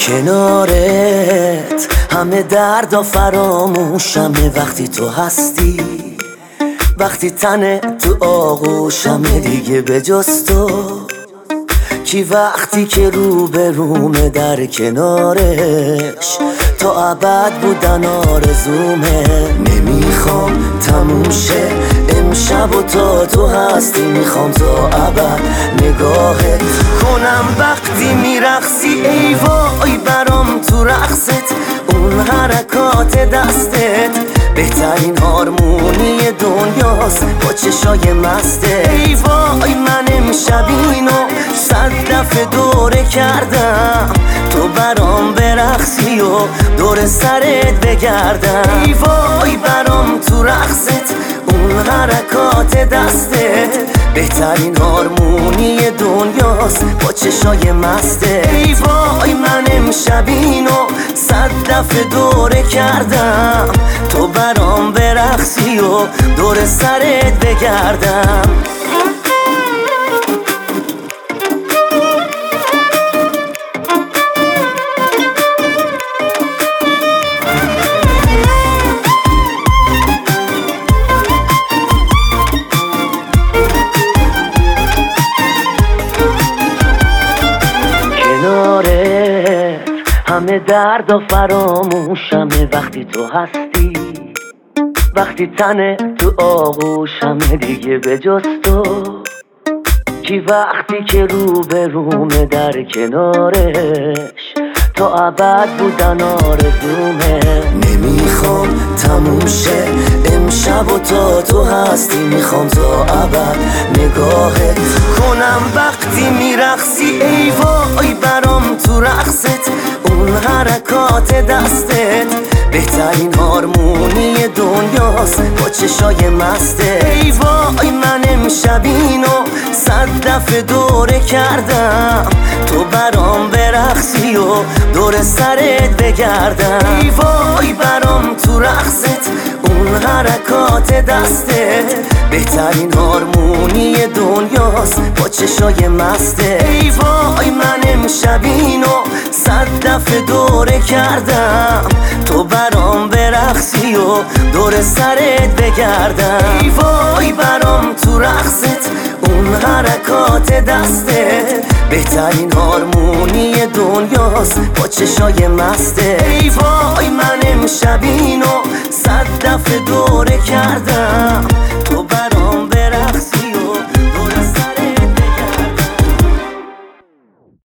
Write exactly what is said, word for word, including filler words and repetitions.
کنارت همه دردا فراموشمه وقتی تو هستی، وقتی تنه تو آغوشمه دیگه به جز تو کی وقتی که رو به رومه در کنارش تا ابد بودن آرزومه. نمیخوام تموم شه امشب و تا تو هستی، میخوام تا ابد نگاهت کنم وقتی میرقصی. ای وای برام تو رقصت، اون حرکات دستت بهترین هارمونی دنیاست با چشای مسته. ای وای من امشب اینو صد دفعه دوره کردم، تو برام برقصی و دور سرت بگردم. ای وای برام تو رقصت، اون حرکات دستت بهترین هارمونی دنیاست با چشای مسته. ای وای من امشب اینو صد دفعه دوره کردم، تو برام برقصی و دور سرت بگردم. همه دردا فراموشمه وقتی تو هستی، وقتی تنه تو آغوشمه دیگه به جز تو کی وقتی که رو به رومه در کنارش تا ابد بودن آرزومه. نمیخوام تموم شه امشب و تا تو هستی، میخوام تا ابد نگاهت کنم وقتی میرقصی. ای وای برام تو رقصت، اون حرکات دستت بهترین هارمونی دنیاست با چشای مسته. ای وای من امشب اینو صد دفعه دوره کردم، تو برام برقصی و دور سرت بگردم. ای وای برام تو رقصت، اون حرکات دستت بهترین هارمونی دنیاست با چشای مسته. ای وای من امشب اینو صد دفعه دوره کردم، تو برام برقصی و دور سرت بگردم. ای وای برام تو رقصت، اون حرکات دستت بهترین هارمونی دنیاست با چشای مسته. ای وای من امشب اینو صد دفعه دوره کردم،